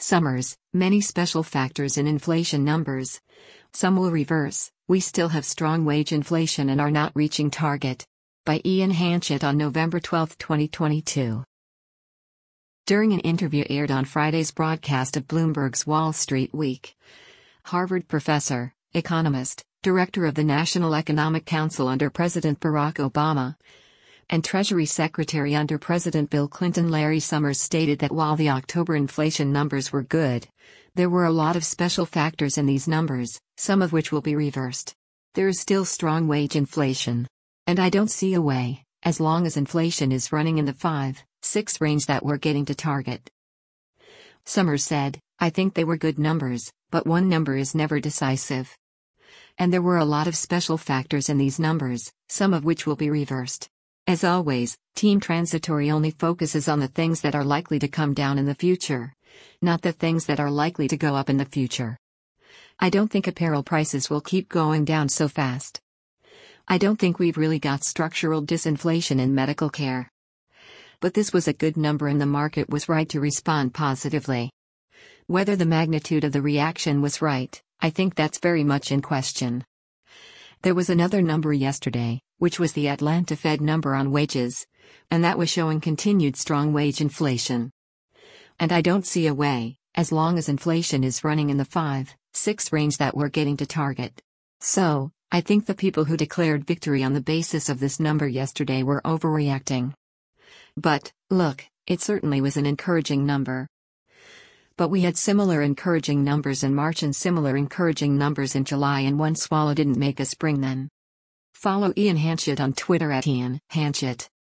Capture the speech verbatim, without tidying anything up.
Summers, many special factors in inflation numbers. Some will reverse. We still have strong wage inflation and are not reaching target. By Ian Hanchett on November twelfth, twenty twenty-two. During an interview aired on Friday's broadcast of Bloomberg's Wall Street Week, Harvard professor, economist, director of the National Economic Council under President Barack Obama, and Treasury Secretary under President Bill Clinton Larry Summers stated that while the October inflation numbers were good, there were a lot of special factors in these numbers, some of which will be reversed. There is still strong wage inflation. And I don't see a way, as long as inflation is running in the five, six range, that we're getting to target. Summers said, I think they were good numbers, but one number is never decisive. And there were a lot of special factors in these numbers, some of which will be reversed. As always, Team Transitory only focuses on the things that are likely to come down in the future, not the things that are likely to go up in the future. I don't think apparel prices will keep going down so fast. I don't think we've really got structural disinflation in medical care. But this was a good number and the market was right to respond positively. Whether the magnitude of the reaction was right, I think that's very much in question. There was another number yesterday, which was the Atlanta Fed number on wages, and that was showing continued strong wage inflation. And I don't see a way, as long as inflation is running in the five, six range, that we're getting to target. So, I think the people who declared victory on the basis of this number yesterday were overreacting. But, look, it certainly was an encouraging number. But we had similar encouraging numbers in March and similar encouraging numbers in July, and one swallow didn't make a spring then. Follow Ian Hanchett on Twitter at Ian Hanchett.